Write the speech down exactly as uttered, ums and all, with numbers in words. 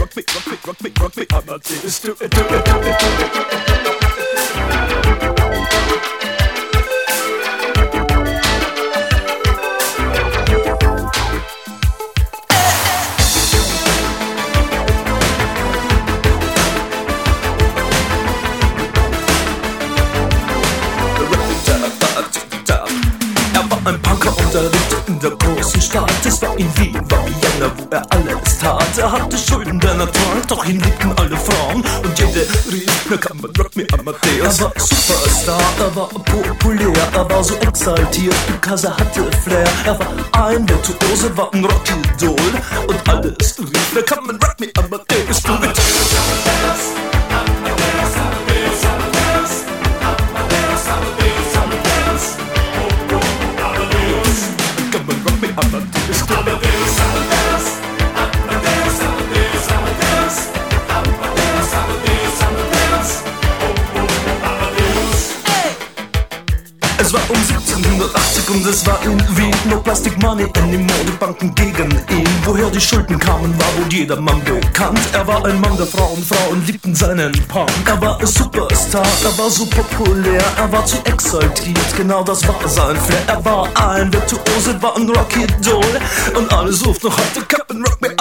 rock me, rock me, rock me, rock me, Amadeus. Do it, do it, do it, do it. Ein Punker unterrichtet in der großen Stadt. Es war in Wien, war Vienna, wo er alles tat. Er hatte Schulden, denn er trank, doch ihn liebten alle Frauen. Und jede rief, na kann man rock me Amadeus. Er war Superstar, er war populär, er war so exaltiert, because er hatte Flair. Er war ein Virtuose, war ein Rockidol. Und alles rief, na kann man rock me Amadeus. Du mit Amadeus, Amadeus, Amadeus, Amadeus, Amadeus, Amadeus, Amadeus, Amadeus, Amadeus, Amadeus. Es war um siebzehnhundertachtzig und es war in Wien. No Plastic Money anymore, die Banken gegen ihn. Woher die Schulden kamen, war wohl jedermann bekannt. Er war ein Mann der Frauen, Frauen liebten seinen Punk. Er war ein Superstar, er war so populär, er war zu exaltiert, genau das war sein Flair. Er war ein Virtuose, war ein Rockidol und alle suchten noch heute Captain Rock me